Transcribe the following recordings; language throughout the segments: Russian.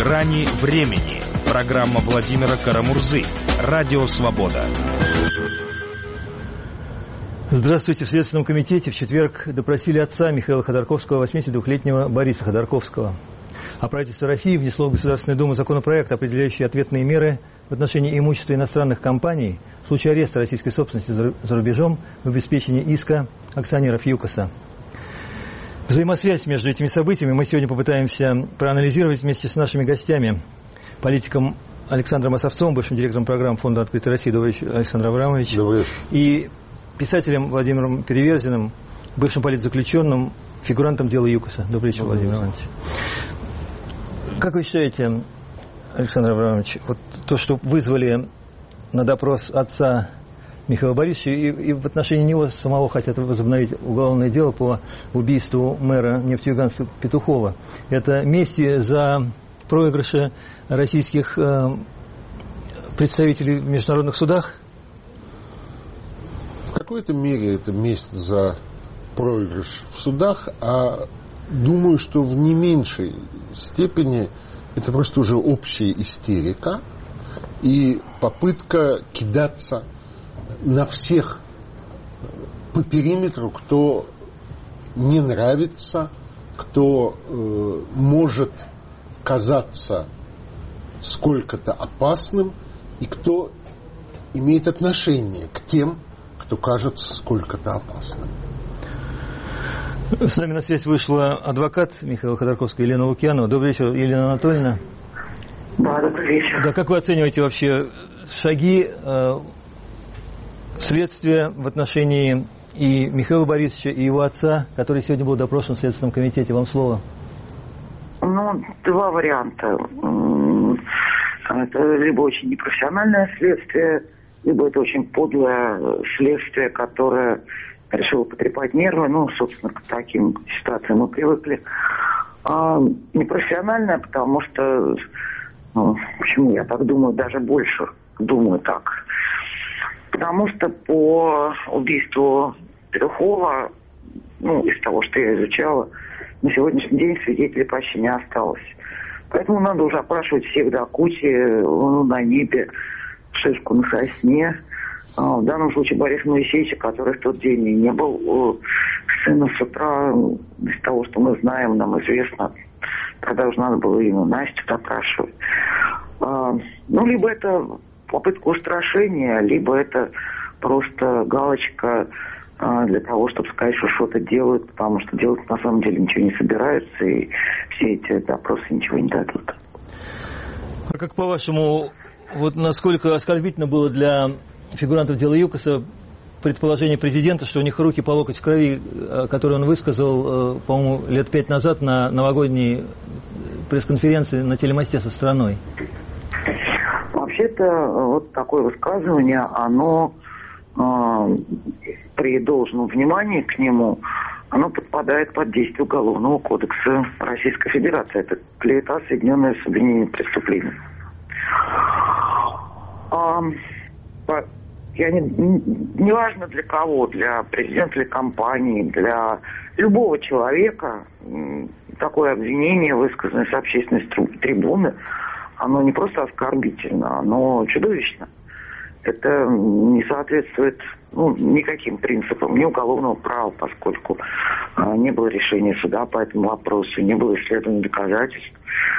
«Грани времени». Программа Владимира Карамурзы. Радио «Свобода». Здравствуйте. В Следственном комитете в четверг допросили отца Михаила Ходорковского, 82-летнего Бориса Ходорковского. А правительство России внесло в Государственную Думу законопроект, определяющий ответные меры в отношении имущества иностранных компаний в случае ареста российской собственности за рубежом в обеспечении иска акционеров ЮКОСа. Взаимосвязь между этими событиями мы сегодня попытаемся проанализировать вместе с нашими гостями. Политиком Александром Осовцовым, бывшим директором программы Фонда «Открытой России». Добрый вечер, Александр Абрамович. Добрый вечер. И писателем Владимиром Переверзиным, бывшим политзаключенным, фигурантом дела ЮКОСа. Добрый вечер, Владимир Иванович. Как вы считаете, Александр Абрамович, вот то, что вызвали на допрос отца Михаила Борисовича, и в отношении него самого хотят возобновить уголовное дело по убийству мэра Нефтеюганска Петухова, это месть за проигрыши российских представителей в международных судах? В какой-то мере это месть за проигрыш в судах, а думаю, что в не меньшей степени это просто уже общая истерика и попытка кидаться на всех по периметру, кто не нравится, кто может казаться сколько-то опасным и кто имеет отношение к тем, кто кажется сколько-то опасным. С нами на связь вышла адвокат Михаила Ходорковского Елена Лукьянова. Добрый вечер, Елена Анатольевна. Да, добрый вечер. Да, как вы оцениваете вообще шаги следствия в отношении и Михаила Борисовича, и его отца, который сегодня был допрошен в Следственном комитете? Вам слово. Ну, два варианта. Это либо очень непрофессиональное следствие, либо это очень подлое следствие, которое решило потрепать нервы. Ну, собственно, к таким ситуациям мы привыкли. Непрофессиональное, потому что, почему я так думаю, даже больше думаю так. Потому что по убийству Петухова, из того, что я изучала, на сегодняшний день свидетелей почти не осталось. Поэтому надо уже опрашивать всех до кучи, луну на небе, шишку на сосне. В данном случае Бориса Моисеевича, который в тот день и не был сына с утра, из того, что мы знаем, нам известно, тогда уже надо было именно Настю допрашивать. Либо это попытка устрашения, либо это просто галочка для того, чтобы сказать, что что-то делают, потому что делать на самом деле ничего не собираются, и все эти допросы ничего не дадут. А как по-вашему, вот насколько оскорбительно было для фигурантов дела ЮКОСа предположение президента, что у них руки по локоть в крови, которое он высказал, по-моему, лет 5 назад на новогодней пресс-конференции на телемосте со страной? Вообще-то вот такое высказывание, оно при должном внимании к нему, оно подпадает под действие Уголовного кодекса Российской Федерации. Это клевета, соединенная с обвинением преступления. Неважно для кого, для президента или компании, для любого человека такое обвинение, высказанное с общественной трибуны, оно не просто оскорбительно, оно чудовищно. Это не соответствует никаким принципам, ни уголовного права, поскольку не было решения суда по этому вопросу, не было исследования доказательств.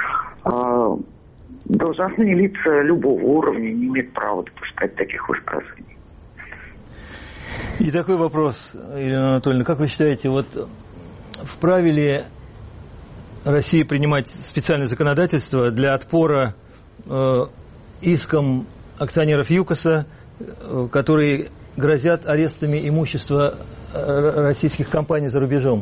Должностные лица любого уровня не имеют права допускать таких высказываний. И такой вопрос, Елена Анатольевна, как вы считаете, вот вправе ли Россия принимать специальное законодательство для отпора искам акционеров ЮКОСа, которые грозят арестами имущества российских компаний за рубежом?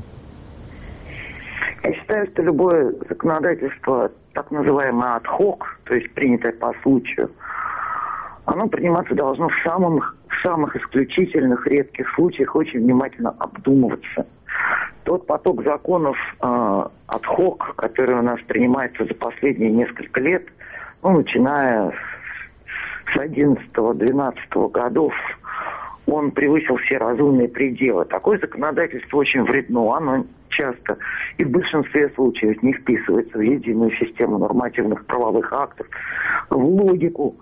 Я считаю, что любое законодательство, так называемое ad-hoc, то есть принятое по случаю, оно приниматься должно в самых исключительных, редких случаях, очень внимательно обдумываться. Тот поток законов ad-hoc, который у нас принимается за последние несколько лет, начиная с 11-12 годов, он превысил все разумные пределы. Такое законодательство очень вредно, оно часто и в большинстве случаев не вписывается в единую систему нормативных правовых актов, в логику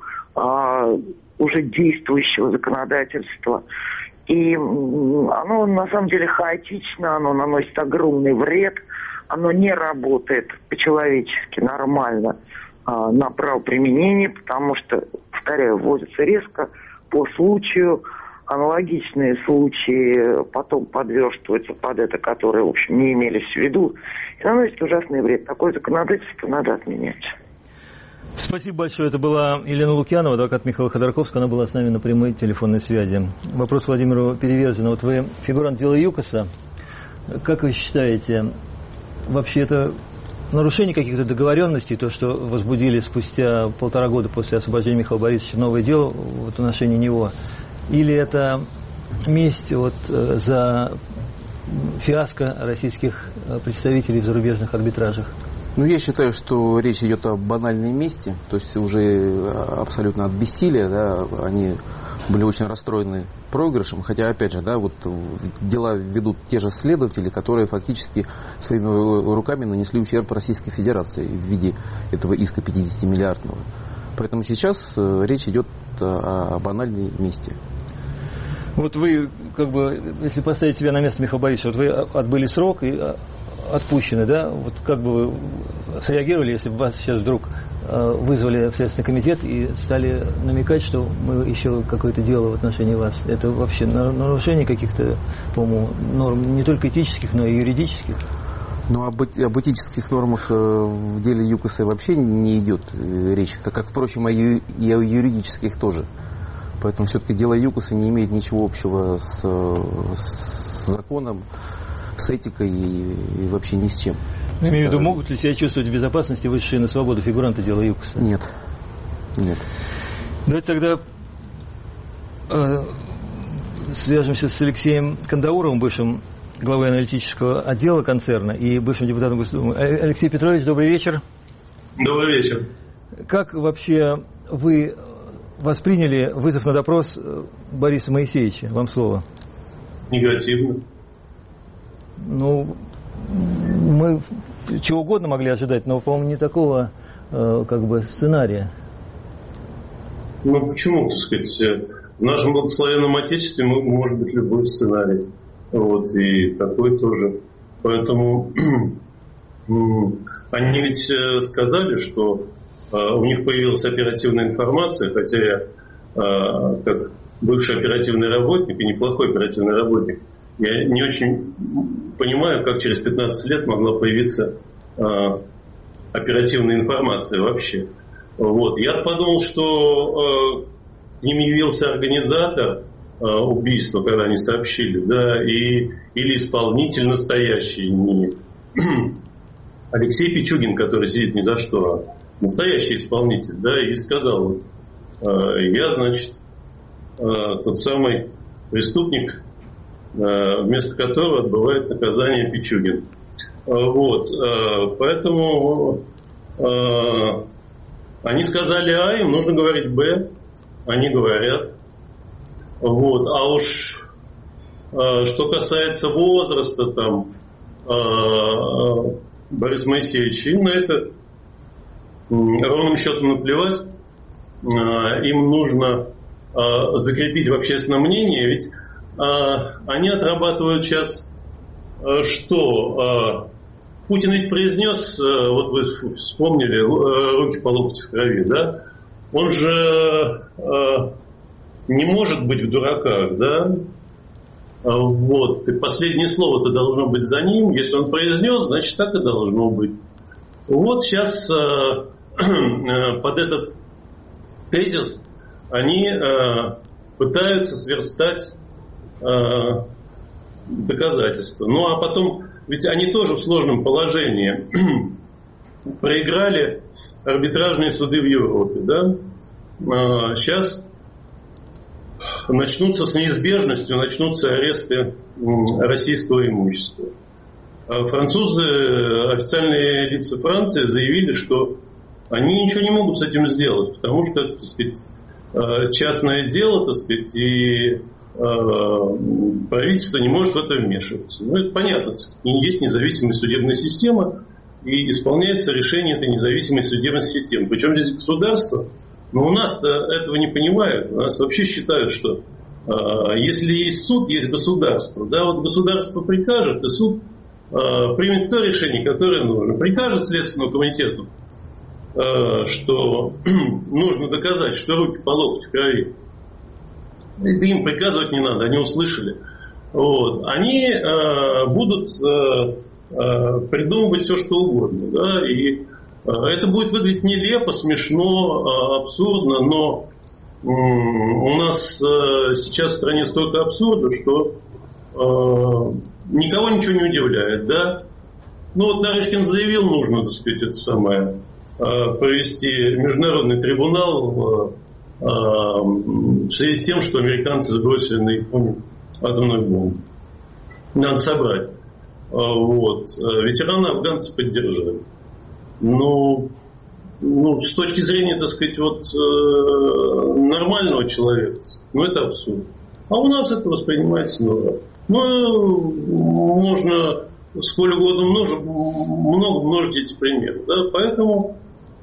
уже действующего законодательства. И оно на самом деле хаотично, оно наносит огромный вред, оно не работает по-человечески нормально на правоприменении, потому что, повторяю, вводится резко по случаю. Аналогичные случаи потом подверстываются под это, которые, в общем, не имелись в виду, и наносит ужасный вред. Такое законодательство надо отменять. Спасибо большое. Это была Елена Лукьянова, адвокат Михаила Ходорковского. Она была с нами на прямой телефонной связи. Вопрос Владимиру Переверзину. Вот вы фигурант дела ЮКОСа. Как вы считаете, вообще это нарушение каких-то договоренностей, то, что возбудили спустя 1,5 года после освобождения Михаила Борисовича новое дело в отношении него? Или это месть за фиаско российских представителей в зарубежных арбитражах? Я считаю, что речь идет о банальной мести, то есть уже абсолютно от бессилия, да, они были очень расстроены проигрышем, хотя, опять же, да, дела ведут те же следователи, которые фактически своими руками нанесли ущерб Российской Федерации в виде этого иска 50-миллиардного. Поэтому сейчас речь идет о банальной мести. Вот вы, если поставить себя на место Михаила Борисовича, вы отбыли срок и отпущены, да? Вот как бы вы среагировали, если бы вас сейчас вдруг вызвали в Следственный комитет и стали намекать, что мы еще какое-то дело в отношении вас? Это вообще нарушение каких-то, по-моему, норм не только этических, но и юридических? Об этических нормах в деле ЮКОСа вообще не идет речь, так как, впрочем, и о юридических тоже. Поэтому все-таки дело ЮКОСа не имеет ничего общего с законом, с этикой и вообще ни с чем. Я имею в виду, могут ли себя чувствовать в безопасности высшие на свободу фигуранты дела ЮКОСа? Нет. Давайте тогда свяжемся с Алексеем Кандауровым, бывшим главой аналитического отдела концерна и бывшим депутатом Госдумы. Алексей Петрович, добрый вечер. Добрый вечер. Как вообще вы восприняли вызов на допрос Бориса Моисеевича? Вам слово. Негативно. Мы чего угодно могли ожидать, но, по-моему, не такого сценария. Почему, так сказать, в нашем благословенном Отечестве может быть любой сценарий. И такой тоже. Поэтому они ведь сказали, что у них появилась оперативная информация, хотя я, как бывший оперативный работник и неплохой оперативный работник, я не очень понимаю, как через 15 лет могла появиться оперативная информация вообще. Я подумал, что к ним явился организатор убийства, когда они сообщили, да, или исполнитель настоящий, не Алексей Пичугин, который сидит ни за что, а настоящий исполнитель, да, и сказал, я, значит, тот самый преступник, вместо которого отбывает наказание Пичугин. Поэтому они сказали А, им нужно говорить Б, они говорят. А уж что касается возраста, Бориса Моисеевича, им на это ровным счетом наплевать. Им нужно закрепить в общественном мнении, ведь они отрабатывают сейчас что? Путин ведь произнес, вы вспомнили, руки по локоть в крови, да? Он же не может быть в дураках, да? И последнее слово-то должно быть за ним. Если он произнес, значит, так и должно быть. Сейчас под этот тезис они пытаются сверстать доказательства. А потом, ведь они тоже в сложном положении. Проиграли арбитражные суды в Европе, да? Сейчас начнутся с неизбежностью аресты российского имущества. Французы, официальные лица Франции заявили, что они ничего не могут с этим сделать, потому что это, так сказать, частное дело, так сказать, и правительство не может в это вмешиваться. Ну, это понятно. Есть независимая судебная система, и исполняется решение этой независимой судебной системы. Причем здесь государство, но у нас-то этого не понимают. У нас вообще считают, что если есть суд, есть государство. Да, вот государство прикажет, и суд примет то решение, которое нужно. Прикажет Следственному комитету, что нужно доказать, что руки по локоть в крови. Им приказывать не надо, они услышали. Вот. Они будут придумывать все, что угодно. Да? И это будет выглядеть нелепо, смешно, абсурдно, но у нас сейчас в стране столько абсурда, что никого ничего не удивляет. Да? Ну вот Нарышкин заявил, нужно, так сказать, это самое, провести международный трибунал в связи с тем, что американцы сбросили на Японию атомную бомбу. Надо собрать. Вот. Ветераны афганцы поддержали. Ну, с точки зрения, так сказать, вот, нормального человека, ну, это абсурд. А у нас это воспринимается нормально. Ну, можно сколь угодно много множить эти примеры. Да? Поэтому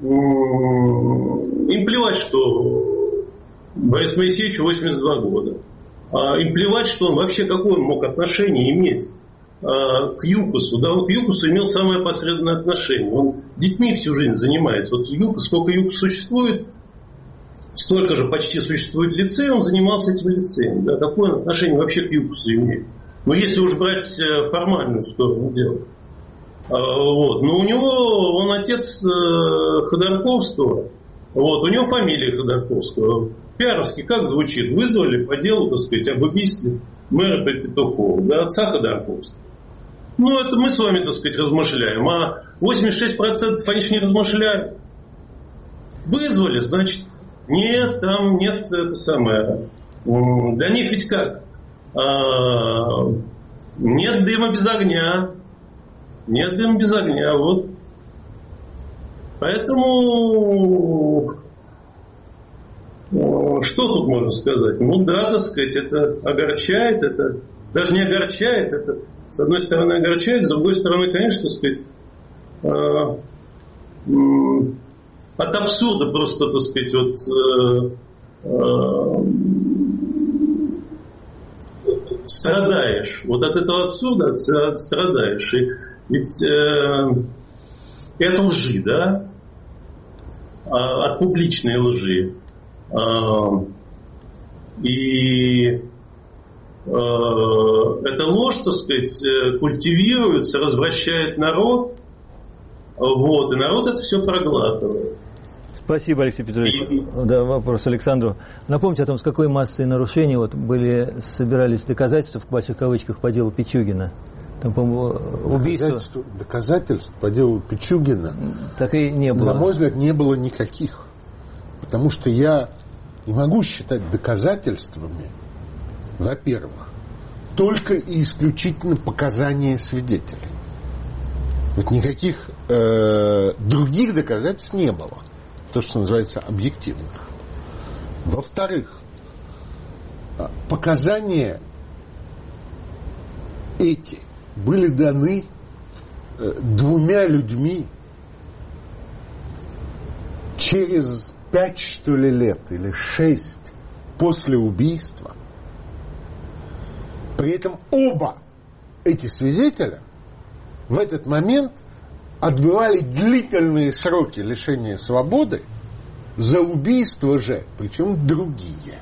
им плевать, что Борису Моисеевичу 82 года. Им плевать, что он вообще какое он мог отношение иметь к ЮКОСу. Да, он к ЮКОСу имел самое посредственное отношение. Он детьми всю жизнь занимается. Вот ЮКОС, сколько ЮКОС существует, столько же почти существует лицей, он занимался этим лицеем. Да, какое он отношение вообще к ЮКОСу имеет? Но если уж брать формальную сторону дела. Вот. Но у него, он отец Ходорковского, вот, у него фамилия Ходорковского. Пиаровски как звучит? Вызвали по делу, так сказать, об убийстве мэра Петухова, да, отца Ходорковского. Ну, это мы с вами, так сказать, размышляем. А 86% они же не размышляют. Вызвали, значит, нет, там нет, это самое. Для них ведь как? Нет дыма без огня. Нет дыма без огня, вот. Поэтому что тут можно сказать? Ну да, так сказать, это огорчает, это даже не огорчает, это с одной стороны огорчает, с другой стороны, конечно, так сказать, от абсурда просто, так сказать, вот страдаешь. Вот от этого абсурда страдаешь. И ведь это лжи, да? От публичной лжи. И эта ложь, так сказать, культивируется, развращает народ, вот, и народ это все проглатывает. Спасибо, Алексей Петрович. Да, вопрос Александру. Напомните о том, с какой массой нарушений вот собирались доказательства, в больших кавычках, по делу Пичугина. Там, по-моему, убийство. Доказательств по делу Пичугина, так и не было. На мой взгляд, не было никаких. Потому что я не могу считать доказательствами, во-первых, только и исключительно показания свидетелей. Вот никаких других доказательств не было. То, что называется объективных. Во-вторых, показания эти были даны двумя людьми через 5, что ли, лет или 6 после убийства. При этом оба эти свидетеля в этот момент отбывали длительные сроки лишения свободы за убийство же, причем другие.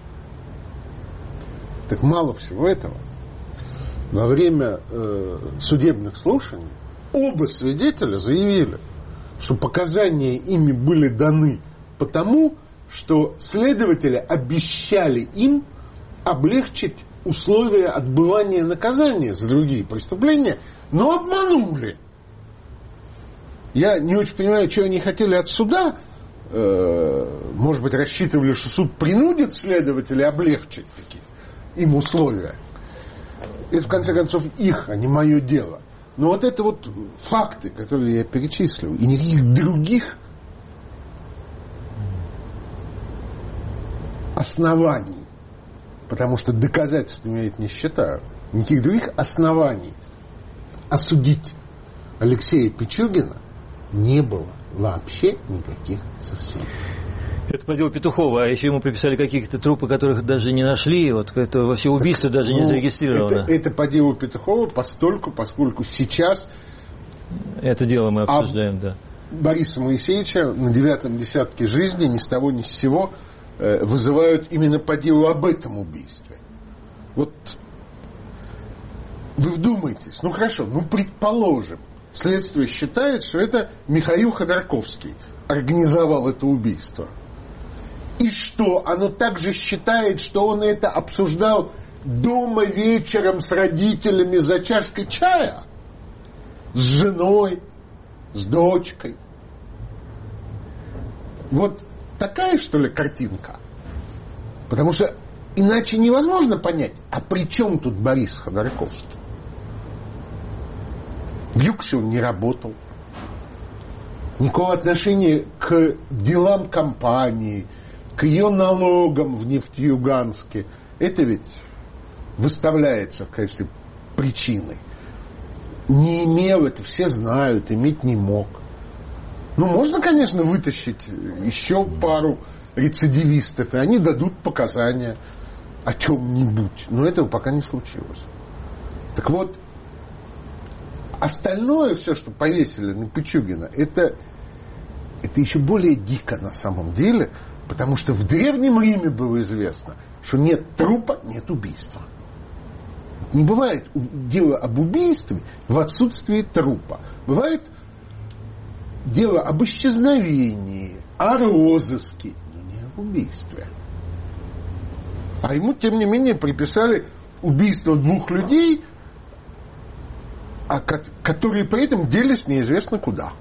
Так мало всего этого. Во время судебных слушаний оба свидетеля заявили, что показания ими были даны потому, что следователи обещали им облегчить условия отбывания наказания за другие преступления, но обманули. Я не очень понимаю, что они хотели от суда. Может быть, рассчитывали, что суд принудит следователей облегчить такие им условия. Это, в конце концов, их, а не мое дело. Но вот это вот факты, которые я перечислил, и никаких других оснований потому что доказательствами я это не считаю, никаких других оснований осудить Алексея Пичугина не было вообще никаких совсем. Это по делу Петухова, а еще ему приписали какие-то трупы, которых даже не нашли, вот это вообще убийство даже не зарегистрировано. Это по делу Петухова поскольку сейчас это дело мы обсуждаем, да. Бориса Моисеевича на 9-м десятке жизни ни с того ни с сего вызывают именно по делу об этом убийстве. Вот вы вдумайтесь, ну хорошо, ну предположим, следствие считает, что это Михаил Ходорковский организовал это убийство. И что? Оно также считает, что он это обсуждал дома вечером с родителями за чашкой чая? С женой? С дочкой? Вот такая, что ли, картинка? Потому что иначе невозможно понять, а при чем тут Борис Ходорковский? В ЮКСе он не работал. Никакого отношения к делам компании, к ее налогам в Нефтеюганске. Это ведь выставляется в качестве причины. Не имел, это все знают, иметь не мог. Ну, можно, конечно, вытащить еще пару рецидивистов, и они дадут показания о чем-нибудь. Но этого пока не случилось. Так вот, остальное все, что повесили на Пичугина, это еще более дико на самом деле, потому что в Древнем Риме было известно, что нет трупа, нет убийства. Не бывает дело об убийстве в отсутствии трупа. Бывает дело об исчезновении, о розыске, но не об убийстве. А ему, тем не менее, приписали убийство 2 людей, которые при этом делись неизвестно куда.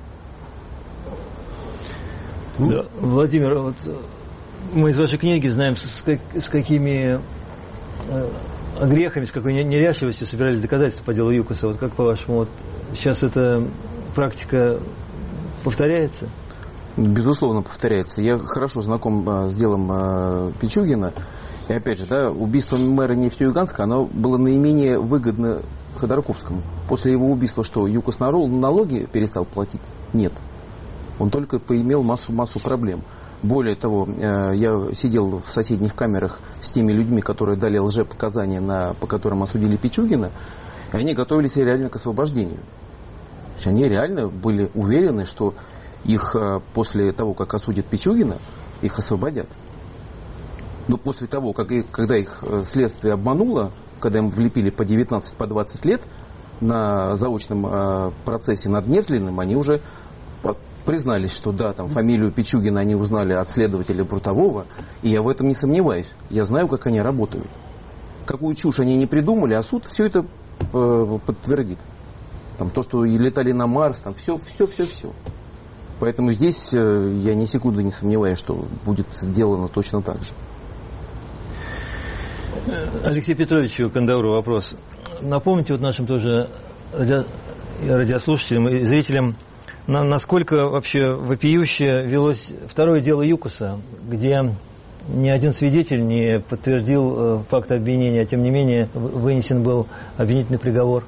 Да, Владимир, вот мы из вашей книги знаем, с какими грехами, с какой неряшливостью собирались доказательства по делу ЮКОСа. Вот как по-вашему, вот сейчас эта практика повторяется? Безусловно, повторяется. Я хорошо знаком с делом Пичугина. И опять же, да, убийство мэра Нефтеюганска, оно было наименее выгодно Ходорковскому. После его убийства что, ЮКОС налоги перестал платить? Нет. Он только поимел массу проблем. Более того, я сидел в соседних камерах с теми людьми, которые дали лжепоказания, по которым осудили Пичугина, и они готовились реально к освобождению. То есть они реально были уверены, что их после того, как осудят Пичугина, их освободят. Но после того, когда их следствие обмануло, когда им влепили по 19, по 20 лет на заочном процессе над Невзлиным, они уже признались, что да, там фамилию Пичугина они узнали от следователя Брутового, и я в этом не сомневаюсь. Я знаю, как они работают. Какую чушь они не придумали, а суд все это подтвердит. Там то, что летали на Марс, там все. Поэтому здесь я ни секунды не сомневаюсь, что будет сделано точно так же. Алексею Петровичу Кандауру вопрос. Напомните вот нашим тоже радиослушателям и зрителям, насколько вообще вопиюще велось второе дело ЮКОСа, где ни один свидетель не подтвердил факт обвинения, а тем не менее вынесен был обвинительный приговор?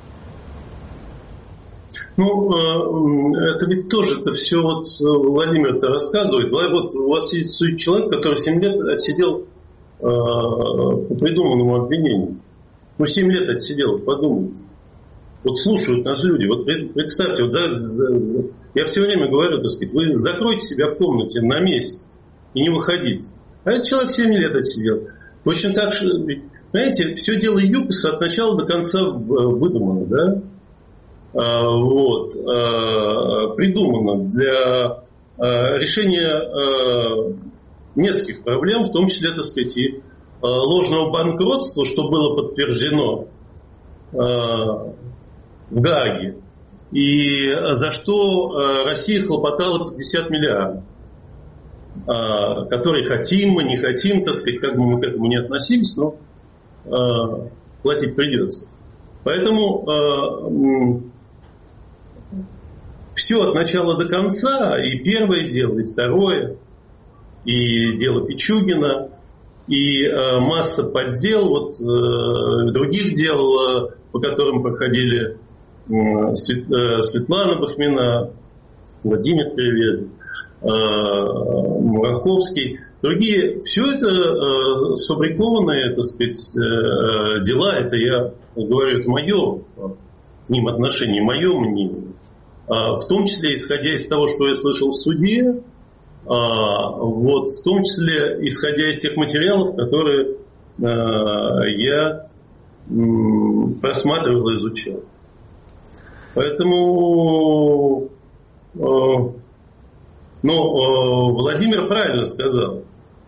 Ну, это ведь тоже это все вот Владимир-то рассказывает. Вот у вас есть человек, который 7 лет отсидел по придуманному обвинению. Ну, 7 лет отсидел, подумайте. Вот слушают нас люди. Вот представьте, вот я все время говорю, так сказать, вы закройте себя в комнате на месяц и не выходите. А этот человек 7 лет отсидел. Точно так же, знаете, все дело ЮКОСа от начала до конца выдумано, да? Придумано для решения нескольких проблем, в том числе, так сказать, и ложного банкротства, что было подтверждено в Гааге, и за что Россия хлопотала 50 миллиардов, которые хотим мы, не хотим, так сказать, как бы мы к этому не относились, но платить придется. Поэтому все от начала до конца, и первое дело, и второе, и дело Пичугина, и масса поддел, вот других дел, по которым проходили Светлана Бахмина, Владимир Перевезин, Мураховский, другие. Все это сфабрикованные, так сказать, дела. Это я говорю, это мое к ним отношение, мое мнение. В том числе, исходя из того, что я слышал в суде, вот, в том числе, исходя из тех материалов, которые я просматривал и изучал. Поэтому Владимир правильно сказал.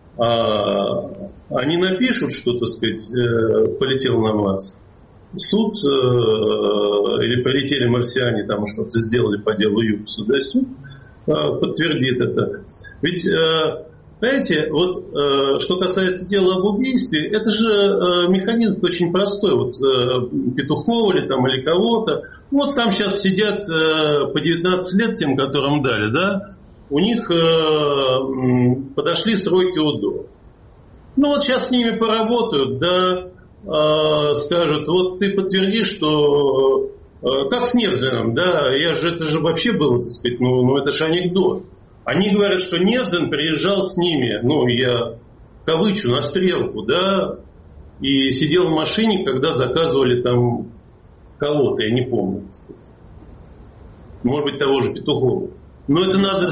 Они напишут, что, так сказать, полетел на Марс. Суд или полетели марсиане, там что-то сделали по делу Юкса, да, суд подтвердит это. Ведь, знаете, вот что касается дела об убийстве, это же механизм очень простой. Вот Петухова или кого-то, вот там сейчас сидят по 19 лет тем, которым дали, да, у них подошли сроки УДО. Ну вот сейчас с ними поработают, да, скажут, вот ты подтвердишь, что как с Невзлиным, да, это же вообще было, так сказать, это же анекдот. Они говорят, что Невзлин приезжал с ними, я кавычу, на стрелку, да, и сидел в машине, когда заказывали там кого-то, я не помню. Может быть, того же Петухова. Но это надо,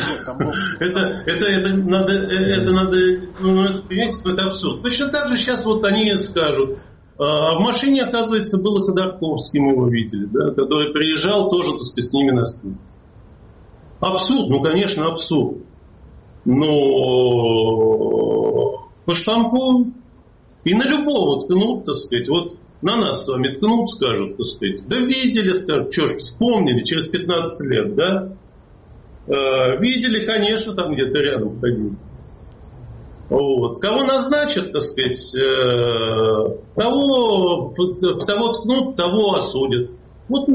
это абсурд. Точно так же сейчас вот они скажут, а в машине, оказывается, был Ходорковский, мы его видели, да, который приезжал тоже, так сказать, с ними на сцену. Абсурд, конечно, абсурд. Но поштампуют и на любого ткнут, так сказать, вот на нас с вами ткнут, скажут, так сказать, да видели, скажут, что ж, вспомнили через 15 лет, да? Видели, конечно, там где-то рядом ходили. Вот. Кого назначат, так сказать, того ткнут, того осудят. Вот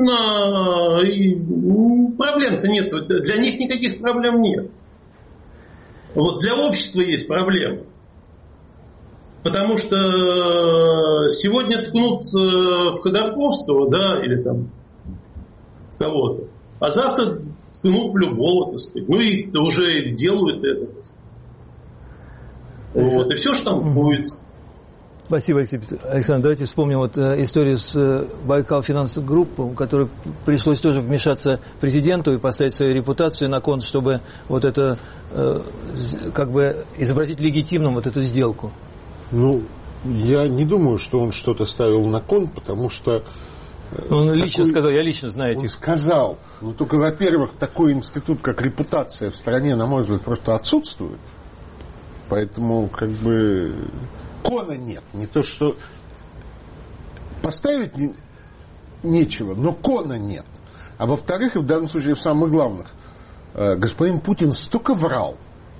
проблем-то нет. Для них никаких проблем нет. Вот для общества есть проблемы. Потому что сегодня ткнут в Ходорковского, да, или там в кого-то, а завтра ткнут в любого, так сказать. И уже делают это. Вот, и все, что там будет. Спасибо, Александр. Давайте вспомним историю с Байкал Финанс Групп, у которой пришлось тоже вмешаться президенту и поставить свою репутацию на кон, чтобы вот это изобразить легитимным вот эту сделку. Я не думаю, что он что-то ставил на кон, потому что... Он лично сказал, я лично знаю этих. Он сказал, только, во-первых, такой институт, как репутация в стране, на мой взгляд, просто отсутствует. Поэтому, кона нет. Не то, что поставить нечего, но кона нет. А во-вторых, и в данном случае в самых главных, господин Путин столько врал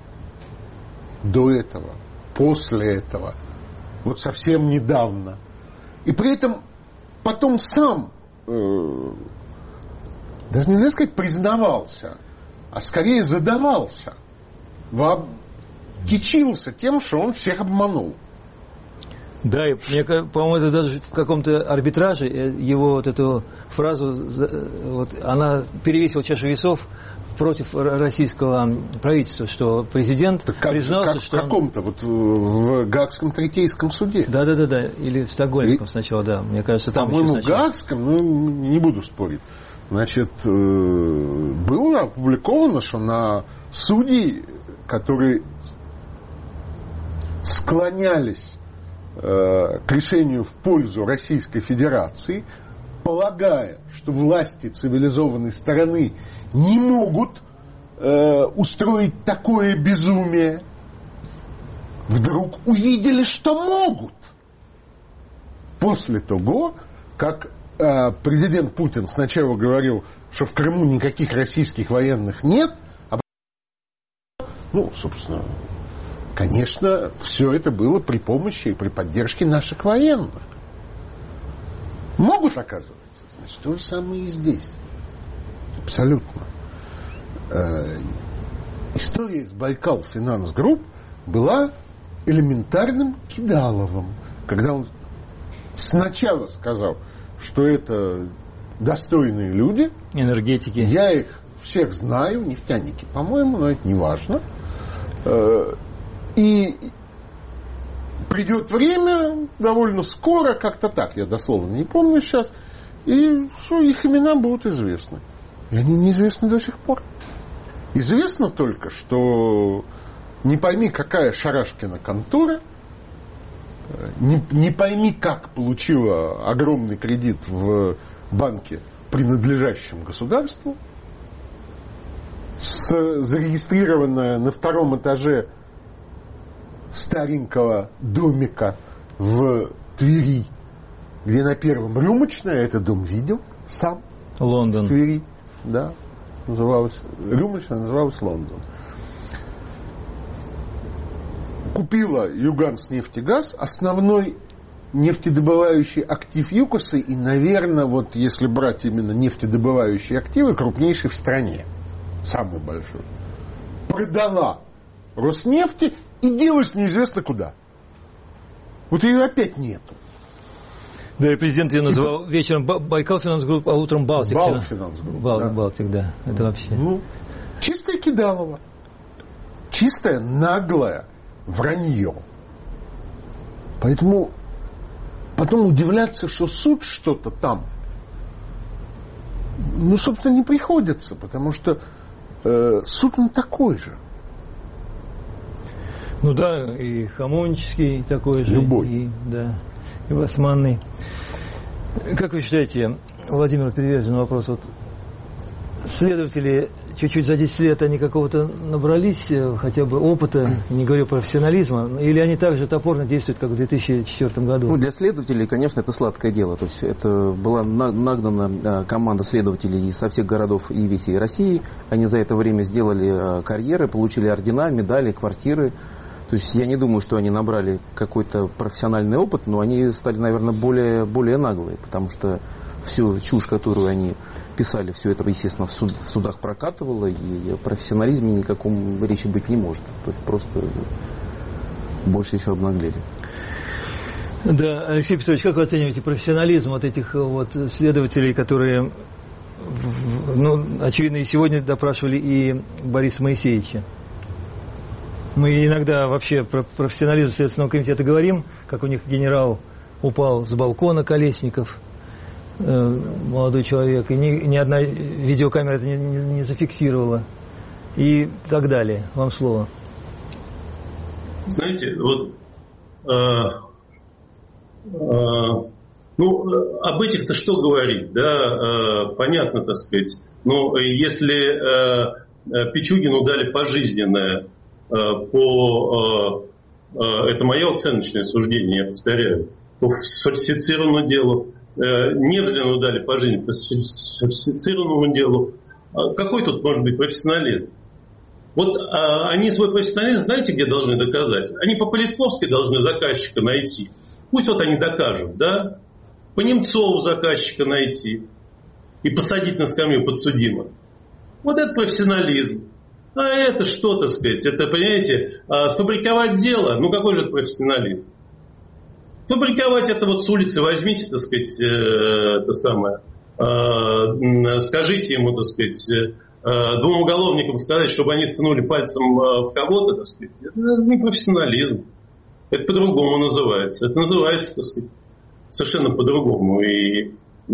до этого, после этого, вот совсем недавно. И при этом потом сам, даже нельзя сказать, признавался, а скорее задавался, кичился тем, что он всех обманул. Да, и по-моему, это даже в каком-то арбитраже его вот эту фразу, она перевесила чашу весов против российского правительства, что президент признался, что... В каком-то, в Гаагском третейском суде. Да, или в Стокгольмском сначала, да, мне кажется, там по-моему, еще сначала. в Гаагском, не буду спорить. Значит, было опубликовано, что на судей, которые склонялись к решению в пользу Российской Федерации, полагая, что власти цивилизованной страны не могут устроить такое безумие, вдруг увидели, что могут. После того, как президент Путин сначала говорил, что в Крыму никаких российских военных нет, собственно, конечно, все это было при помощи и при поддержке наших военных. Могут, оказывается. Значит, то же самое и здесь. Абсолютно. История с Байкал Финанс Групп была элементарным кидаловым, когда он сначала сказал, что это достойные люди. Энергетики. Я их всех знаю, нефтяники, по-моему, но это не важно. И придет время, довольно скоро, как-то так, я дословно не помню сейчас, и что их имена будут известны. И они неизвестны до сих пор. Известно только, что не пойми, какая Шарашкина контора, не пойми, как получила огромный кредит в банке, принадлежащем государству, зарегистрированная на 2-м этаже старенького домика в Твери, где на 1-м рюмочная, я этот дом видел сам. Лондон. В Твери, да. Рюмочная называлась Лондон. Купила Юганснефтегаз, основной нефтедобывающий актив ЮКОСа и, наверное, вот если брать именно нефтедобывающие активы, крупнейший в стране. Самый большой. Продала Роснефти и делась неизвестно куда. Вот ее опять нету. Да, и президент ее называл вечером Байкал Финанс Групп, а утром Балтик. Финанс Групп. Да. Балтик, да. Это вообще. Чистое кидалово. Чистое, наглое вранье. Поэтому потом удивляться, что суд что-то там, собственно, не приходится, потому что суд он такой же. Ну да, и Хамонический такой же. Любой. И Басманный. Как вы считаете, Владимир Перевязин, вопрос, вот следователи чуть-чуть за 10 лет они какого-то набрались, хотя бы опыта, не говорю профессионализма, или они так же топорно действуют, как в 2004 году? Для следователей, конечно, это сладкое дело. То есть это была нагнана команда следователей со всех городов и всей России. Они за это время сделали карьеры, получили ордена, медали, квартиры. То есть я не думаю, что они набрали какой-то профессиональный опыт, но они стали, наверное, более наглые, потому что всю чушь, которую они писали, все это, естественно, в судах прокатывало, и о профессионализме никаком речи быть не может. То есть просто больше еще обнаглели. Да, Алексей Петрович, как вы оцениваете профессионализм вот этих вот следователей, которые, очевидно, и сегодня допрашивали и Бориса Моисеевича? Мы иногда вообще про профессионализм Следственного комитета говорим, как у них генерал упал с балкона, Колесников, молодой человек, и ни одна видеокамера это не зафиксировала, и так далее. Вам слово. Знаете, вот об этих-то что говорить, да, понятно, так сказать. Но если Пичугину дали пожизненное это мое оценочное суждение, я повторяю, по сфальсифицированному делу, Невзлину дали пожизненно по сфальсифицированному делу, какой тут может быть профессионализм? Вот они свой профессионализм знаете, где должны доказать? Они по Политковской должны заказчика найти. Пусть вот они докажут, да? По Немцову заказчика найти и посадить на скамью подсудимых. Вот это профессионализм. А это что, так сказать, это, понимаете, сфабриковать дело, какой же это профессионализм? Фабриковать это вот с улицы возьмите, так сказать, это самое, скажите ему, так сказать, двум уголовникам сказать, чтобы они ткнули пальцем в кого-то, так сказать, это не профессионализм. Это по-другому называется. Это называется, так сказать, совершенно по-другому. И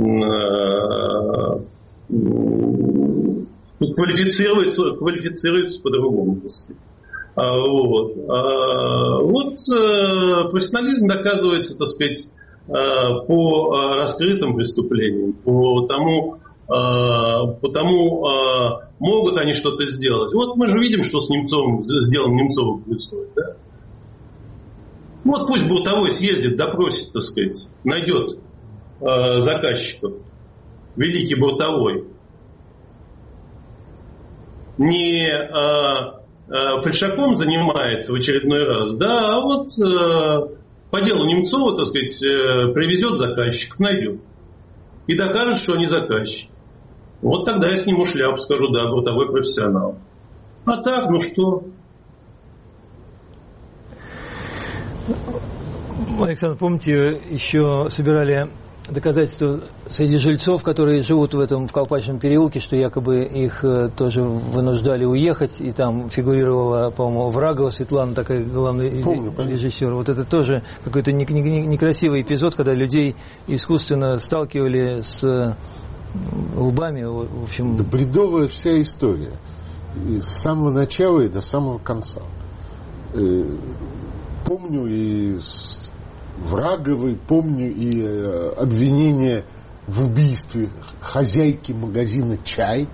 квалифицируется по-другому, так сказать. Профессионализм доказывается, так сказать, по раскрытым преступлениям, по тому, могут они что-то сделать. Вот мы же видим, что с Немцовым, сделано Немцовым происходит, да? Вот пусть Бутовой съездит, допросит, так сказать, найдет заказчиков. Великий Бутовой. Не фальшаком занимается в очередной раз, да, а вот по делу Немцова, так сказать, привезет заказчиков, найдет. И докажет, что они заказчики. Вот тогда я сниму шляпу, скажу, да, Бутовой профессионал. А так, что? Александр, помните, еще собирали доказательства среди жильцов, которые живут в Колпачном переулке, что якобы их тоже вынуждали уехать, и там фигурировала, по-моему, Врагова Светлана, такая главный режиссер. Вот это тоже какой-то некрасивый эпизод, когда людей искусственно сталкивали с лбами. В общем... Да бредовая вся история. И с самого начала и до самого конца. Помню и Враговой, помню и обвинение в убийстве хозяйки магазина «Чай».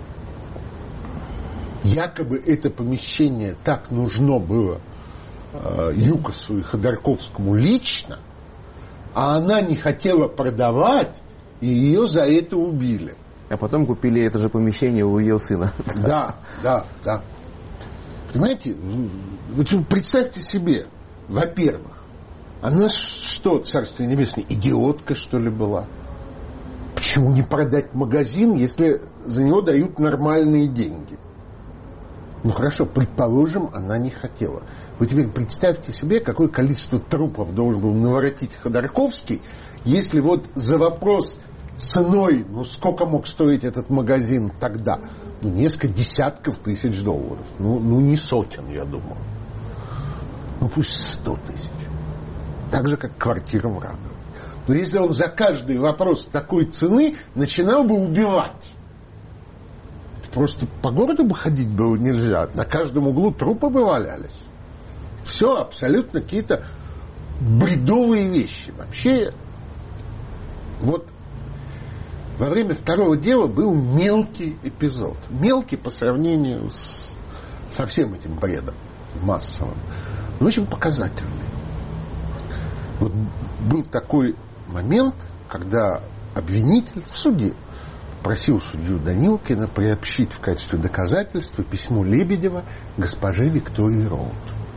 Якобы это помещение так нужно было Юкосу и Ходорковскому лично, а она не хотела продавать, и ее за это убили. А потом купили это же помещение у ее сына. Да. Понимаете, вот представьте себе, во-первых, она что, Царство Небесное, идиотка, что ли, была? Почему не продать магазин, если за него дают нормальные деньги? Ну, хорошо, предположим, она не хотела. Вы теперь представьте себе, какое количество трупов должен был наворотить Ходорковский, если вот за вопрос ценой, сколько мог стоить этот магазин тогда? Несколько десятков тысяч долларов. Не сотен, я думаю. Пусть 100 тысяч. Так же, как квартира Врагова. Но если он за каждый вопрос такой цены начинал бы убивать, просто по городу бы ходить было нельзя. На каждом углу трупы бы валялись. Все абсолютно какие-то бредовые вещи. Вообще, вот во время второго дела был мелкий эпизод. Мелкий по сравнению со всем этим бредом массовым. Но очень показательный. Вот был такой момент, когда обвинитель в суде просил судью Данилкина приобщить в качестве доказательства письмо Лебедева госпоже Виктории Роуд.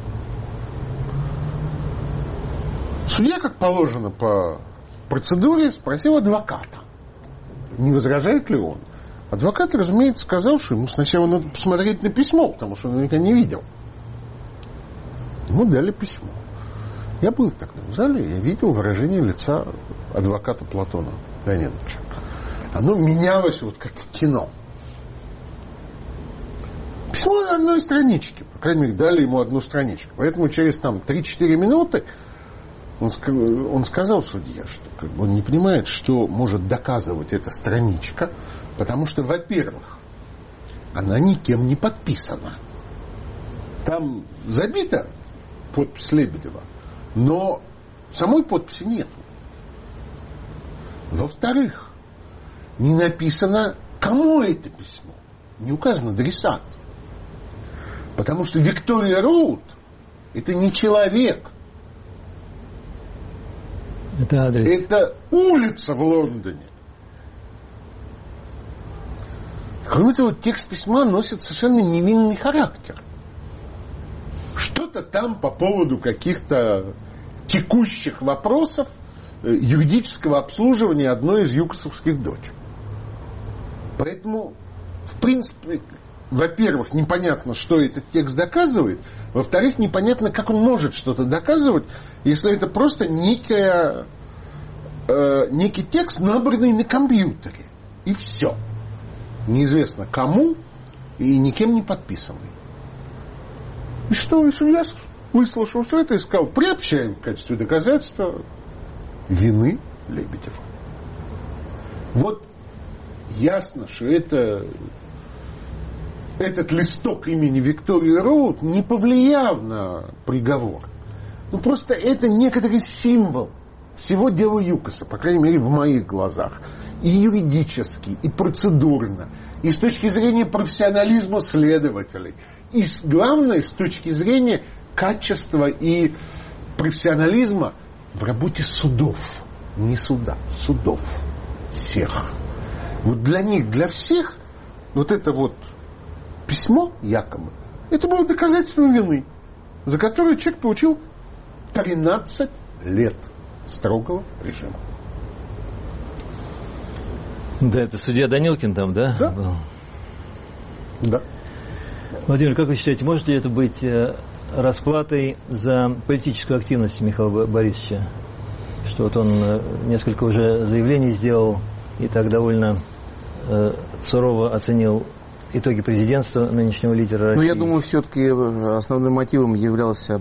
Судья, как положено по процедуре, спросил адвоката, не возражает ли он. Адвокат, разумеется, сказал, что ему сначала надо посмотреть на письмо, потому что он наверняка не видел. Ему дали письмо. Я был тогда в зале, я видел выражение лица адвоката Платона Леонидовича. Оно менялось вот как в кино. Письмо на одной страничке. По крайней мере, дали ему одну страничку. Поэтому через 3-4 минуты он сказал судье, что он не понимает, что может доказывать эта страничка, потому что, во-первых, она никем не подписана. Там забита подпись Лебедева, но самой подписи нет. Во-вторых, не написано, кому это письмо. Не указан адресат. Потому что Виктория Роуд это не человек. Это адрес. Это улица в Лондоне. Кроме того, текст письма носит совершенно невинный характер. Что-то там по поводу каких-то текущих вопросов юридического обслуживания одной из юкосовских дочек. Поэтому, в принципе, во-первых, непонятно, что этот текст доказывает. Во-вторых, непонятно, как он может что-то доказывать, если это просто некий текст, набранный на компьютере. И все. Неизвестно кому и никем не подписанный. И что? И судья выслушал все это и сказал, приобщаем в качестве доказательства вины Лебедева. Вот ясно, что этот листок имени Виктории Роуд не повлиял на приговор. Просто это некоторый символ всего дела Юкоса, по крайней мере, в моих глазах. И юридически, и процедурно, и с точки зрения профессионализма следователей. И главное, с точки зрения качества и профессионализма в работе судов. Не суда, судов. Всех. Вот для них, для всех, вот это вот письмо, якобы, это было доказательством вины, за которое человек получил 13 лет строгого режима. Да, это судья Данилкин там, да? Да. Да. Владимир, как вы считаете, может ли это быть расплатой за политическую активность Михаила Борисовича. Что вот он несколько уже заявлений сделал и так довольно сурово оценил итоги президентства нынешнего лидера России. Ну, я думаю, все-таки основным мотивом являлся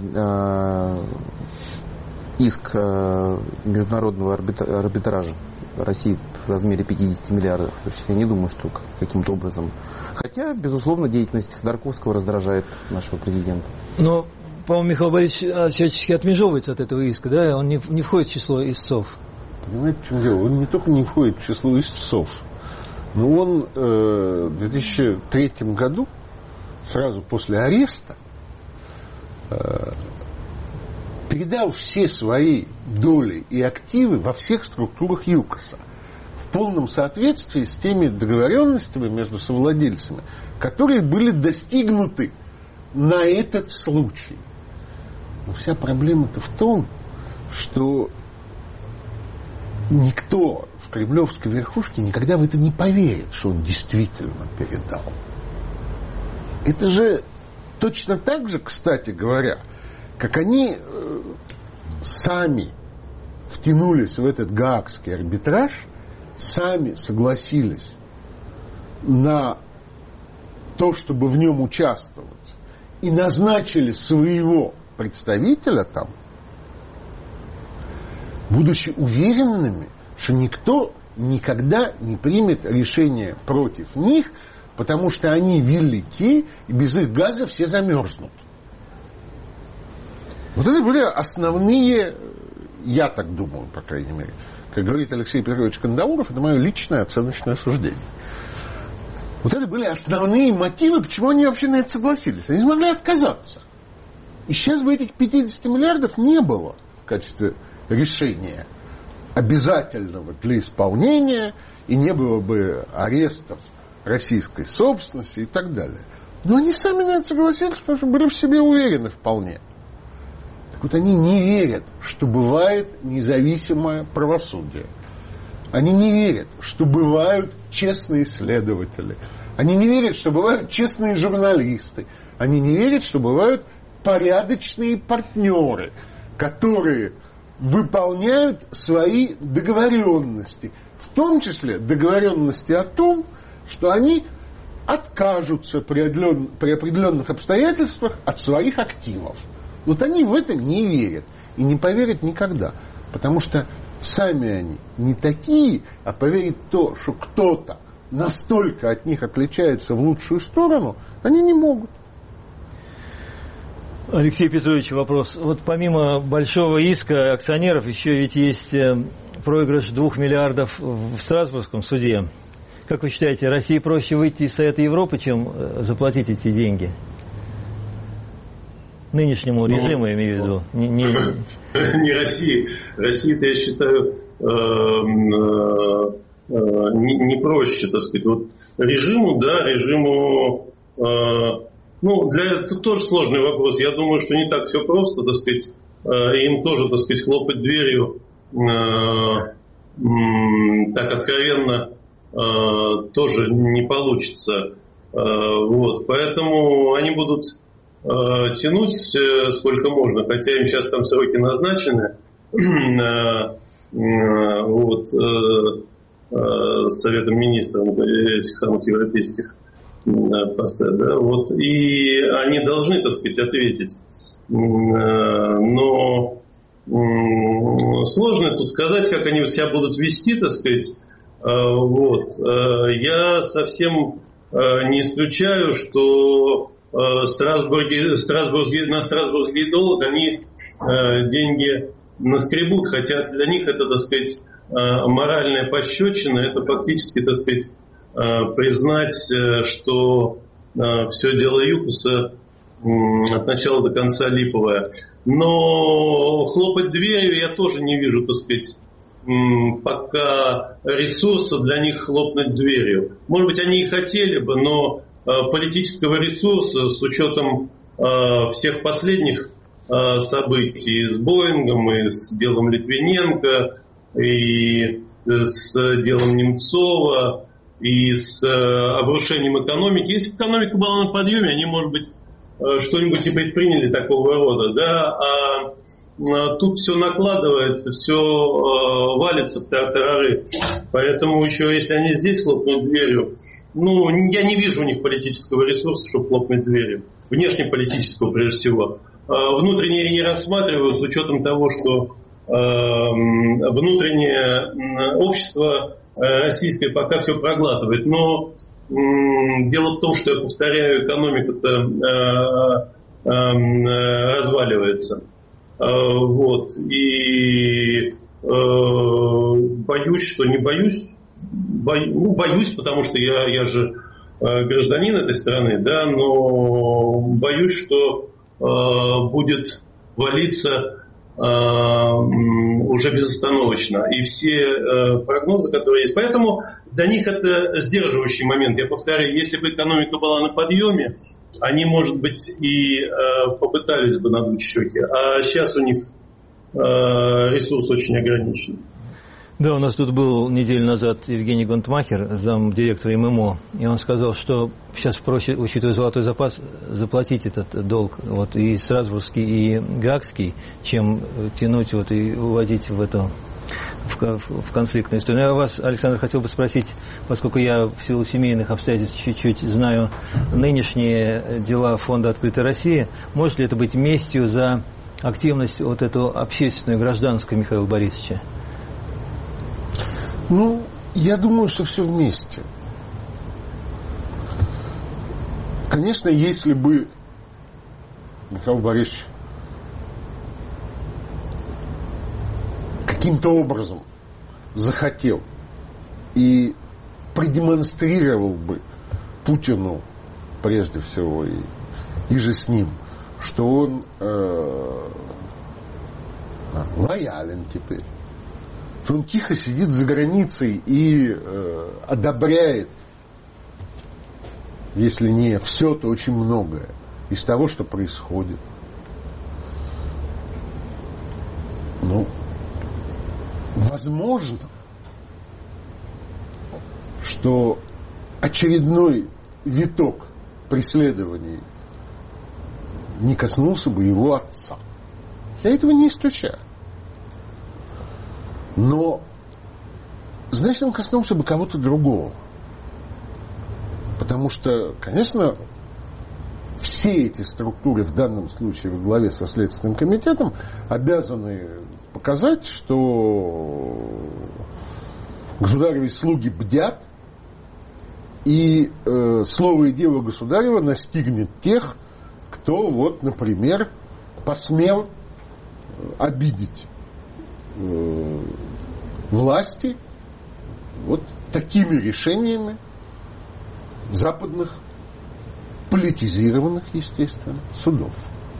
иск международного арбитража России в размере 50 миллиардов. То есть я не думаю, что каким-то образом... Хотя, безусловно, деятельность Ходорковского раздражает нашего президента. Но, по-моему, Михаил Борисович всячески отмежевывается от этого иска, да? Он не входит в число истцов. Понимаете, в чем дело? Он не только не входит в число истцов, но он в 2003 году, сразу после ареста, передал все свои доли и активы во всех структурах ЮКОСа в полном соответствии с теми договоренностями между совладельцами, которые были достигнуты на этот случай. Но вся проблема-то в том, что никто в кремлевской верхушке никогда в это не поверит, что он действительно передал. Это же точно так же, кстати говоря, как они сами втянулись в этот гаагский арбитраж, сами согласились на то, чтобы в нем участвовать, и назначили своего представителя там, будучи уверенными, что никто никогда не примет решение против них, потому что они велики, и без их газа все замерзнут. Вот это были основные, я так думаю, по крайней мере, как говорит Алексей Петрович Кандауров, это мое личное оценочное суждение. Вот это были основные мотивы, почему они вообще на это согласились. Они смогли отказаться. И сейчас бы этих 50 миллиардов не было в качестве решения обязательного для исполнения, и не было бы арестов российской собственности и так далее. Но они сами на это согласились, потому что были в себе уверены вполне. Так вот, они не верят, что бывает независимое правосудие. Они не верят, что бывают честные следователи. Они не верят, что бывают честные журналисты. Они не верят, что бывают порядочные партнеры, которые выполняют свои договоренности. В том числе договоренности о том, что они откажутся при определенных обстоятельствах от своих активов. Вот они в это не верят. И не поверят никогда. Потому что сами они не такие, а поверить в то, что кто-то настолько от них отличается в лучшую сторону, они не могут. Алексей Петрович, вопрос. Вот помимо большого иска акционеров, еще ведь есть проигрыш 2 миллиардов в Страсбургском суде. Как вы считаете, России проще выйти из Совета Европы, чем заплатить эти деньги? Нынешнему режиму, я имею в виду. Не России. России-то, я считаю, не проще, так сказать. Вот режиму, тут тоже сложный вопрос. Я думаю, что не так все просто, так сказать. Им тоже, так сказать, хлопать дверью так откровенно тоже не получится. Вот. Поэтому они будут тянуть сколько можно, хотя им сейчас там сроки назначены Советом министров этих самых европейских ПАСЕ, да, вот, и они должны, так сказать, ответить. Но сложно тут сказать, как они себя будут вести, так сказать. Вот. Я совсем не исключаю, что на страсбургский долг они деньги наскребут, хотя для них это, так сказать, моральная пощечина, это фактически, так сказать, признать, что все дело ЮКОСа от начала до конца липовое. Но хлопать дверью я тоже не вижу, так сказать, пока ресурса для них хлопнуть дверью. Может быть, они и хотели бы, но политического ресурса с учетом всех последних событий с Боингом, и с делом Литвиненко, и с делом Немцова, и с обрушением экономики. Если бы экономика была на подъеме, они, может быть, что-нибудь и предприняли такого рода, да, тут все накладывается, все валится в тартарары. Поэтому еще, если они здесь хлопнут дверью, я не вижу у них политического ресурса, чтобы хлопнуть дверью. Внешнеполитического, прежде всего. Внутренние не рассматривают с учетом того, что внутреннее общество российское пока все проглатывает. Но дело в том, что, я повторяю, экономика-то разваливается. Вот. И боюсь, что не боюсь. Боюсь, потому что я же гражданин этой страны, да, но боюсь, что будет валиться уже безостановочно. И все прогнозы, которые есть. Поэтому для них это сдерживающий момент. Я повторяю, если бы экономика была на подъеме, они, может быть, и попытались бы надуть щеки. А сейчас у них ресурс очень ограничен. Да, у нас тут был неделю назад Евгений Гонтмахер, замдиректора ММО, и он сказал, что сейчас проще, учитывая золотой запас, заплатить этот долг, вот, и Страсбургский, и Гаагский, чем тянуть вот, и уводить в конфликтную историю. Я вас, Александр, хотел бы спросить, поскольку я в силу семейных обстоятельств чуть-чуть знаю нынешние дела Фонда «Открытая Россия», может ли это быть местью за активность вот эту общественную, гражданскую Михаила Борисовича? Я думаю, что все вместе. Конечно, если бы Михаил Борисович каким-то образом захотел и продемонстрировал бы Путину, прежде всего, и же с ним, что он лоялен теперь, что он тихо сидит за границей и одобряет, если не все, то очень многое из того, что происходит. Возможно, что очередной виток преследований не коснулся бы его отца. Я этого не исключаю. Но, значит, он коснулся бы кого-то другого. Потому что, конечно, все эти структуры, в данном случае во главе со Следственным комитетом, обязаны показать, что государевы слуги бдят, и слово и дело государева настигнет тех, кто, вот, например, посмел обидеть власти вот такими решениями западных, политизированных, естественно, судов.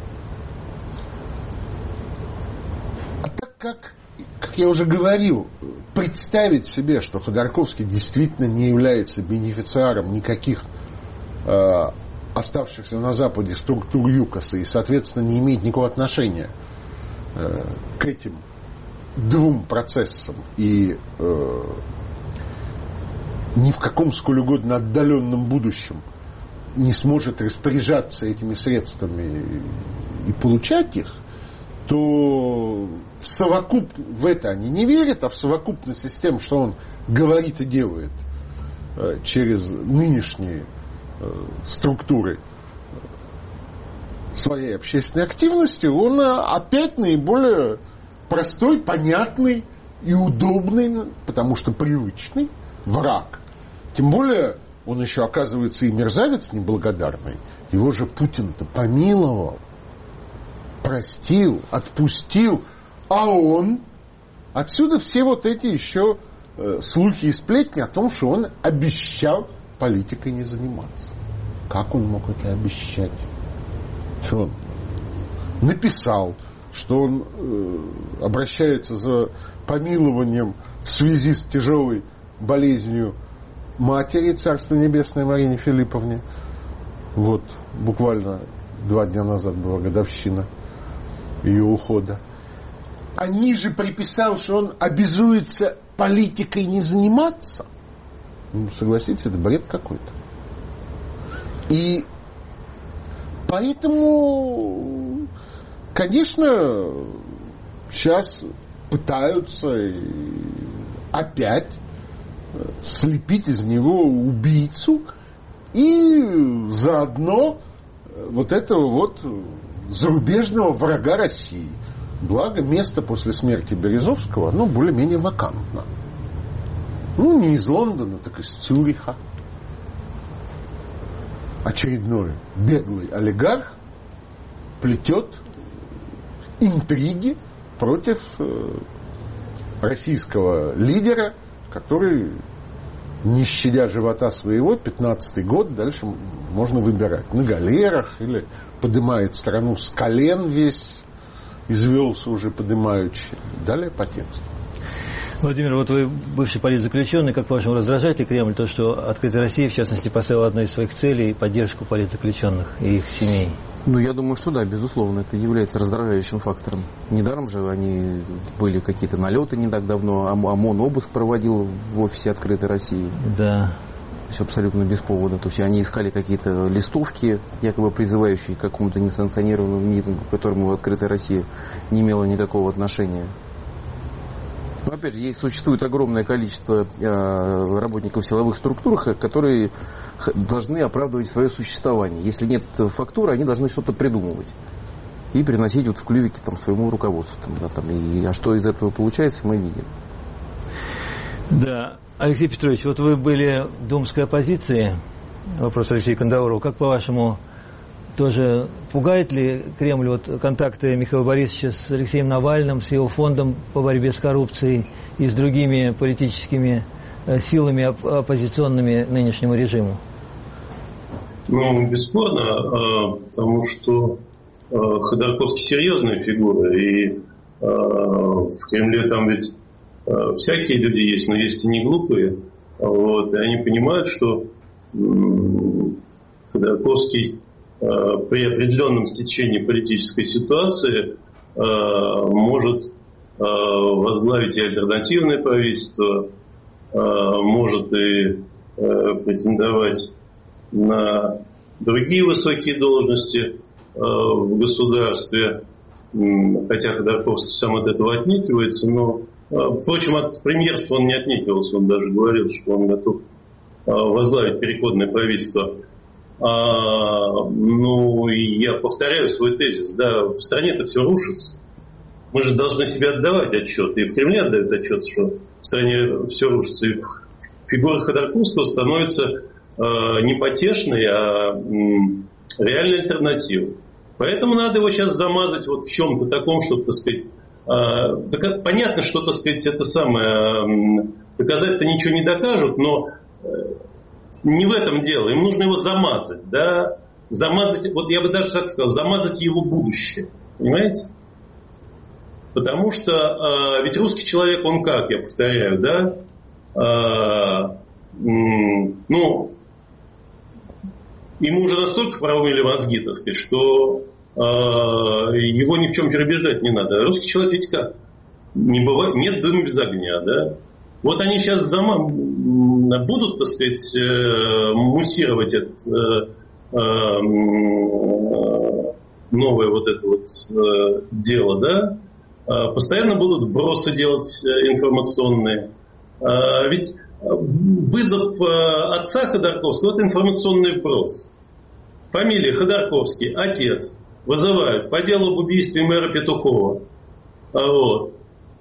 А так как я уже говорил, представить себе, что Ходорковский действительно не является бенефициаром никаких оставшихся на Западе структур ЮКОСа и, соответственно, не имеет никакого отношения к этим двум процессам и ни в каком сколь угодно отдаленном будущем не сможет распоряжаться этими средствами и получать их, то в это они не верят, а в совокупности с тем, что он говорит и делает через нынешние структуры своей общественной активности, он опять наиболее простой, понятный и удобный, потому что привычный враг. Тем более он еще оказывается и мерзавец неблагодарный. Его же Путин-то помиловал, простил, отпустил, а он... Отсюда все вот эти еще слухи и сплетни о том, что он обещал политикой не заниматься. Как он мог это обещать? Что он написал, что он обращается за помилованием в связи с тяжелой болезнью матери, Царство Небесное, Марине Филипповне. Вот, буквально 2 дня назад была годовщина ее ухода. А ниже приписал, что он обязуется политикой не заниматься. Согласитесь, это бред какой-то. И Поэтому, конечно, сейчас пытаются опять слепить из него убийцу и заодно вот этого вот зарубежного врага России. Благо, место после смерти Березовского, оно более-менее вакантно. Ну, не из Лондона, так из Цюриха. Очередной беглый олигарх плетет интриги против российского лидера, который, не щадя живота своего, 15-й год дальше можно выбирать. На галерах или поднимает страну с колен весь, извелся уже поднимающий. Далее по тексту. Владимир, вот вы бывший политзаключенный, как по-вашему, раздражает ли Кремль то, что «Открытая Россия», в частности, поставила одной из своих целей поддержку политзаключенных и их семей? Ну, я думаю, что да, безусловно, это является раздражающим фактором. Недаром же они были какие-то налеты не так давно, ОМОН обыск проводил в офисе «Открытой России». Да. То есть абсолютно без повода. То есть они искали какие-то листовки, якобы призывающие к какому-то несанкционированному митингу, к которому «Открытая Россия» не имела никакого отношения. Но опять же, существует огромное количество работников в силовых структурах, которые должны оправдывать свое существование. Если нет фактуры, они должны что-то придумывать и приносить вот в клювике там, своему руководству. А что из этого получается, мы видим. Да. Алексей Петрович, вот вы были в думской оппозиции, вопрос Алексею Кандаурову, как по-вашему, тоже пугает ли Кремль вот контакты Михаила Борисовича с Алексеем Навальным, с его фондом по борьбе с коррупцией и с другими политическими силами, оппозиционными нынешнему режиму? Ну, бесспорно, потому что Ходорковский серьезная фигура, и в Кремле там ведь всякие люди есть, но есть и не глупые. Вот, и они понимают, что Ходорковский при определенном стечении политической ситуации может возглавить и альтернативное правительство, может и претендовать на другие высокие должности в государстве, хотя Ходорковский сам от этого отнекивается, но, впрочем, от премьерства он не отнекивался, он даже говорил, что он готов возглавить переходное правительство. Ну, я повторяю свой тезис, да, в стране-то все рушится. Мы же должны себе отдавать отчет, и в Кремле отдают отчет, что в стране все рушится. И фигура Ходорковского становится не потешной, а реальной альтернативой. Поэтому надо его сейчас замазать вот в чем-то таком, что, так сказать, понятно, что, так сказать, это самое, доказать-то ничего не докажут, но не в этом дело. Им нужно его замазать, да, замазать, вот я бы даже так сказал, замазать его будущее, понимаете? Потому что ведь русский человек, он как, я повторяю, да, ну, ему уже настолько промыли мозги, так сказать, что его ни в чем переубеждать не надо. Русский человек ведь как? Не бывает, нет дыма без огня, да? Вот они сейчас будут, так сказать, муссировать это новое вот это вот дело, да? Постоянно будут вбросы делать информационные. Ведь вызов отца Ходорковского – это информационный вброс. Фамилия Ходорковский, отец, вызывают по делу об убийстве мэра Петухова. Вот.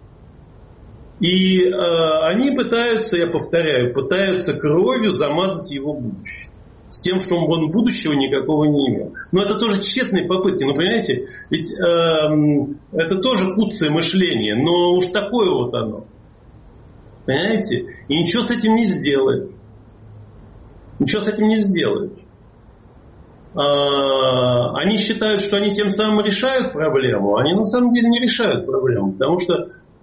И они пытаются, я повторяю, пытаются кровью замазать его будущее. С тем, что он будущего никакого не имел. Но это тоже тщетные попытки. Ну, понимаете, ведь это тоже куцое мышление, но уж такое вот оно. Понимаете? И ничего с этим не сделают. Ничего с этим не сделают. Они считают, что они тем самым решают проблему, а они на самом деле не решают проблему. Потому что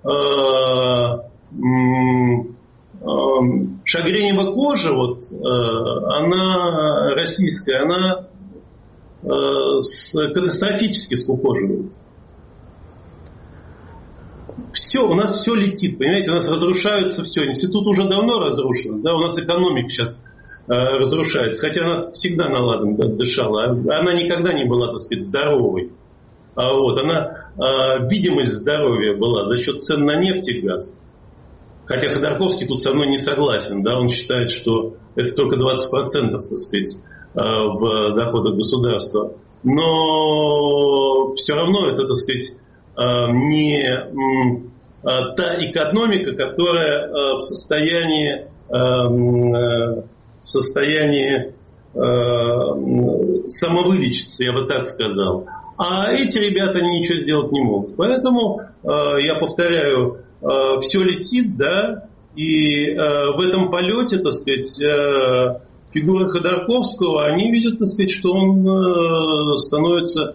шагренева кожа, вот, она российская, она катастрофически скукоживается. Все, у нас все летит, понимаете, у нас разрушаются все. Институт уже давно разрушен, да, у нас экономика сейчас разрушается. Хотя она всегда наладан дышала. Она никогда не была, так сказать, здоровой. Она, видимость здоровья была за счет цен на нефть и газ. Хотя Ходорковский тут со мной не согласен. Да, он считает, что это только 20%, так сказать, в доходах государства. Но все равно это, так сказать, не та экономика, которая в состоянии самовылечиться, я бы так сказал. А эти ребята ничего сделать не могут. Поэтому, я повторяю, все летит, да, и в этом полете, так сказать, фигуры Ходорковского, они видят, так сказать, что он становится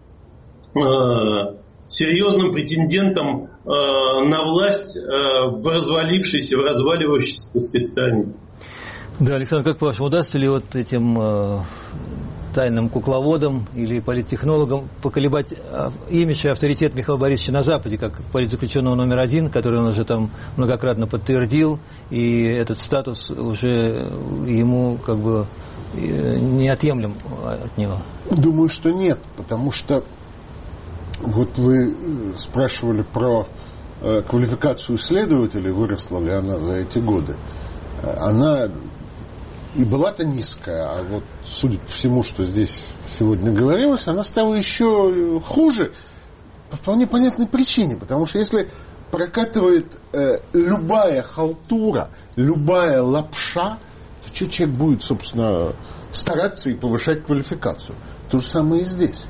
серьезным претендентом на власть в разваливающейся, так сказать, стране. Да, Александр, как по-вашему, удастся ли вот этим тайным кукловодам или политтехнологам поколебать имидж и авторитет Михаила Борисовича на Западе, как политзаключенного номер 1, который он уже там многократно подтвердил, и этот статус уже ему как бы неотъемлем от него? Думаю, что нет, потому что вот вы спрашивали про квалификацию исследователей, выросла ли она за эти годы. Она и была-то низкая, а вот, судя по всему, что здесь сегодня говорилось, она стала еще хуже по вполне понятной причине. Потому что если прокатывает любая халтура, любая лапша, то что человек будет, собственно, стараться и повышать квалификацию? То же самое и здесь.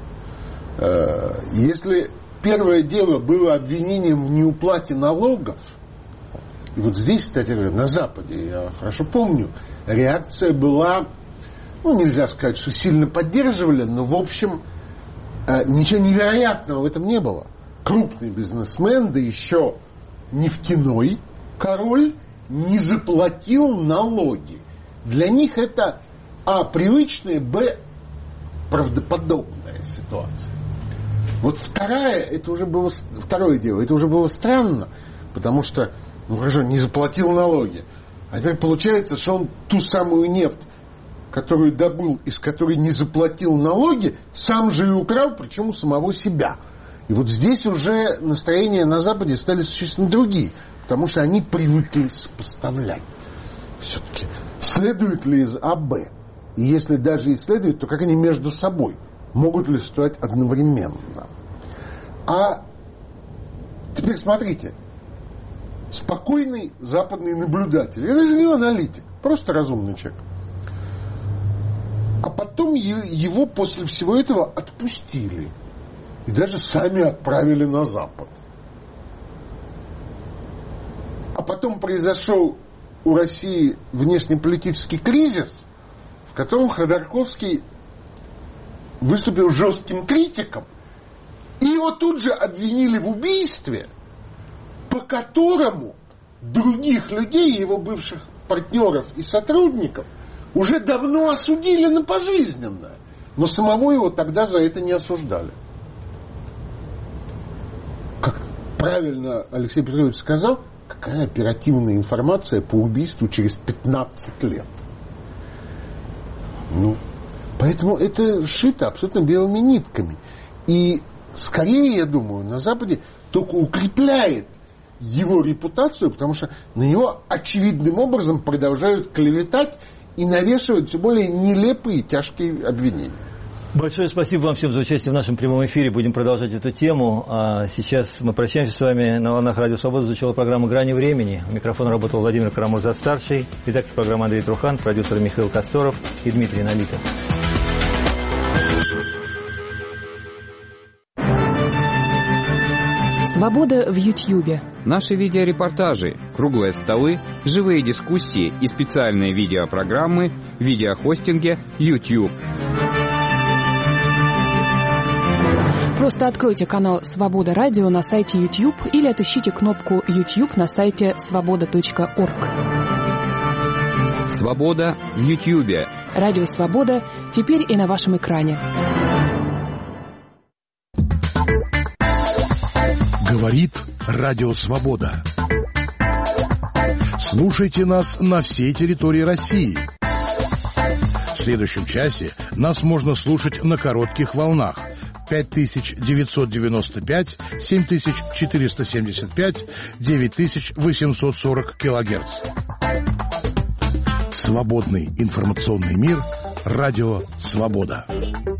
Если первое дело было обвинением в неуплате налогов, и вот здесь, кстати говоря, на Западе, я хорошо помню, реакция была, нельзя сказать, что сильно поддерживали, но, в общем, ничего невероятного в этом не было. Крупный бизнесмен, да еще нефтяной король, не заплатил налоги. Для них это, привычная, правдоподобная ситуация. Вот второе дело, это уже было странно, потому что, хорошо, не заплатил налоги. А теперь получается, что он ту самую нефть, которую добыл, из которой не заплатил налоги, сам же и украл, причем у самого себя. И вот здесь уже настроения на Западе стали существенно другие, потому что они привыкли сопоставлять. Все-таки следует ли из А Б? И если даже и следует, то как они между собой? Могут ли стоять одновременно? А теперь смотрите. Спокойный западный наблюдатель. Я даже не аналитик. Просто разумный человек. А потом его после всего этого отпустили. И даже сами отправили на Запад. А потом произошел у России внешнеполитический кризис, в котором Ходорковский выступил жестким критиком. И его тут же обвинили в убийстве, по которому других людей, его бывших партнеров и сотрудников, уже давно осудили на пожизненное. Но самого его тогда за это не осуждали. Как правильно Алексей Петрович сказал, какая оперативная информация по убийству через 15 лет. Поэтому это сшито абсолютно белыми нитками. И скорее, я думаю, на Западе только укрепляет его репутацию, потому что на него очевидным образом продолжают клеветать и навешивать все более нелепые и тяжкие обвинения. Большое спасибо вам всем за участие в нашем прямом эфире. Будем продолжать эту тему. А сейчас мы прощаемся с вами. На волнах Радио Свобода звучала программа «Грани времени». У микрофона работал Владимир Карамурза-старший, редактор программы Андрей Трухан, продюсер Михаил Косторов и Дмитрий Налитов. Свобода в Ютьюбе. Наши видеорепортажи, круглые столы, живые дискуссии и специальные видеопрограммы в видеохостинге YouTube. Просто откройте канал «Свобода Радио» на сайте YouTube или отыщите кнопку YouTube на сайте svoboda.org. Свобода в Ютьюбе. Радио «Свобода» теперь и на вашем экране. Говорит Радио Свобода. Слушайте нас на всей территории России. В следующем часе нас можно слушать на коротких волнах 5995, 7475, 9840 килогерц. Свободный информационный мир. Радио «Свобода».